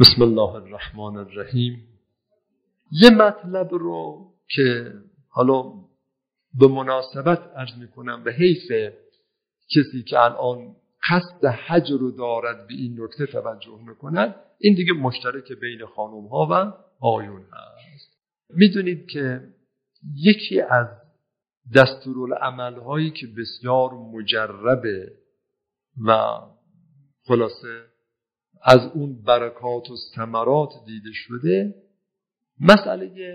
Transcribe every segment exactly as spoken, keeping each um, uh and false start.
بسم الله الرحمن الرحیم. یه مطلب رو که حالا به مناسبت عرض میکنم به حیث کسی که الان قصد حج رو دارد به این نکته توجه میکند، این دیگه مشترک بین خانم ها و آقایون هست. میدونید که یکی از دستورالعمل هایی که بسیار مجربه و خلاصه از اون برکات و ثمرات دیده شده مسئله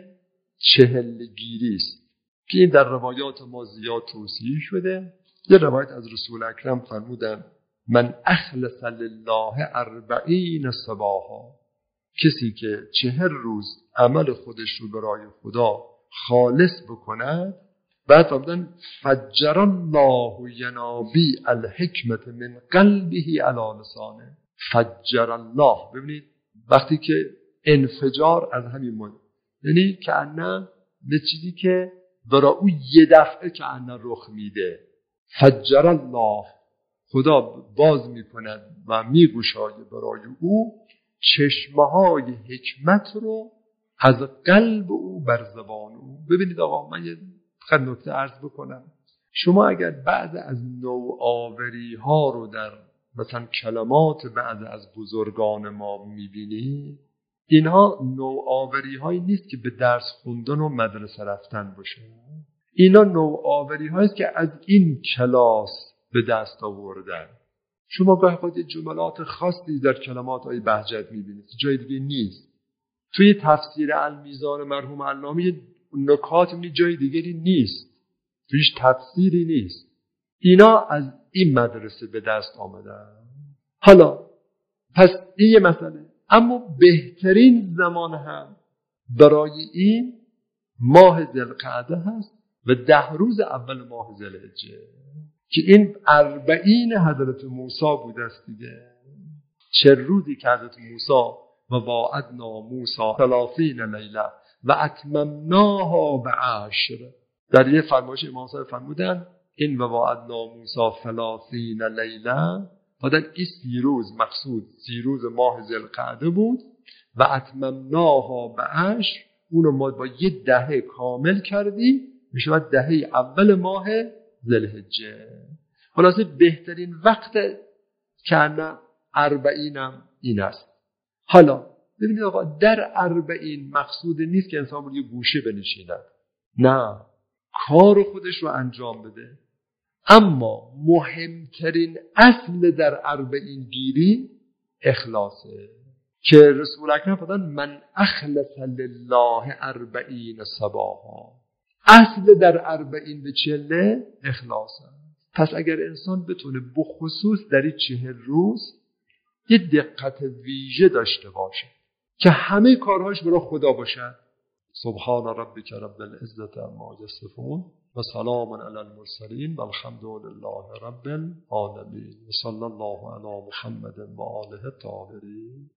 چهل گیری است که این در روایات ما زیاد توصیه شده. یه روایت از رسول اکرم فرمودن من اخلص لله اربعین صباحا، کسی که چهر روز عمل خودش رو برای خدا خالص بکند، بعد فرمودن فجر الله ینابی الحکمت من قلبه علی لسانه. فجر الله، ببینید وقتی که انفجار از همین مد، یعنی کأنه به چیزی که برای او یه دفعه کأنه رخ میده. فجر الله، خدا باز میکند و میگشاید برای او چشمهای حکمت رو از قلب او بر زبان او. ببینید آقا، من یه خیلی نکته عرض بکنم. شما اگر بعض از نوآوری ها رو در مثلا کلمات بعض از بزرگان ما میبینید، اینها نوآوری هایی نیست که به درس خوندن و مدرسه رفتن باشه. اینا نوآوری هایی است که از این کلاس به دست آوردن. شما گاهی خود جملات خاصی در کلمات های بهجت میبینید، جای دیگه نیست. توی تفسیر المیزان مرحوم علامه نکات می جای دیگری نیست، تویش تفسیری نیست. اینا از این مدرسه به دست آمدن. حالا پس این یه مسئله. اما بهترین زمان هم برای این ماه ذوالقعده هست و ده روز اول ماه ذوالحجه که این اربعین حضرت موسی بوده است دیگه. چه روزی که حضرت موسی و واعدنا موسی ثلاثین لیله و اتممناها بعشر. در یه فرمایش امام صاحب فرمودن این و واعدنا موسی ثلاثین لیله، بعدن این سی روز مقصود سی روز ماه ذوالقعده بود و اتممناها بعشر، اونو ما با یه دهه کامل کردیم، میشه دهه اول ماه ذوالحجه. خلاصه بهترین وقت که اربعینم این است. حالا ببینید آقا، در اربعین مقصود نیست که انسان روی گوشه بنشیند، نه، کار خودش رو انجام بده. اما مهمترین اصل در اربعین گیری اخلاصه که رسول اکرم فرمودن من اخلص لله اربعین صباحا. اصل در اربعین به چله اخلاصه. پس اگر انسان بتونه بخصوص در این چهل روز یه دقت ویژه داشته باشه که همه کارهاش برای خدا باشد. سبحان ربک رب العزة عما یصفون و سلام علی المرسلین و الحمد لله رب العالمین و صلی الله علی محمد و آله الطاهرین.